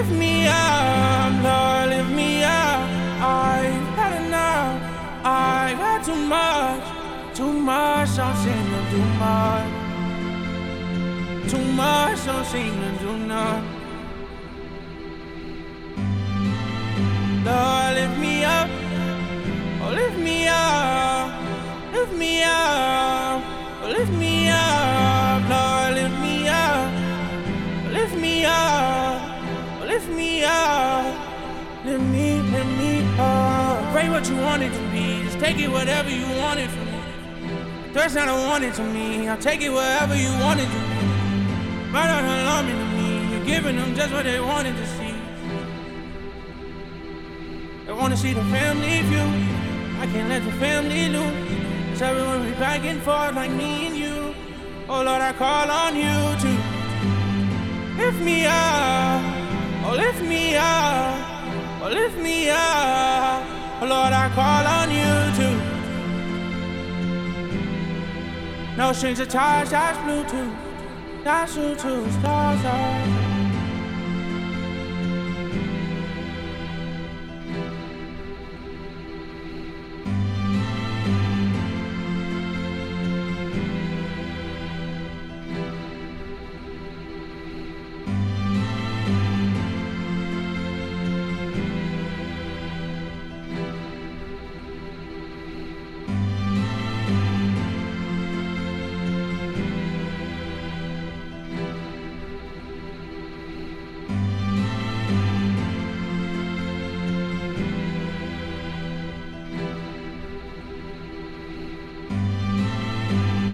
Lift me up, Lord, lift me up. I've had enough. I've had too much. Too much, don't seem to do much. Too much, don't seem to do nothing. Lord, lift me up. Oh, lift me up. Lift me up. Oh, lift me up. Lord, lift me up. Lift me up. Oh, lift me up. Lift me up. Pray what you want it to be. Just take it whatever you want it from me. Thirst not I want it to me. I'll take it wherever you want it to be. Right on alarming to me. You're giving them just what they wanted to see. They wanna see the family view. I can't let the family lose. Cause everyone be back and forth like me and you. Oh Lord, I call on you to lift me up. Oh, lift me up. Oh, lift me up. Oh Lord, I call on you to. No strings attached, that's Bluetooth. That's Bluetooth, stars.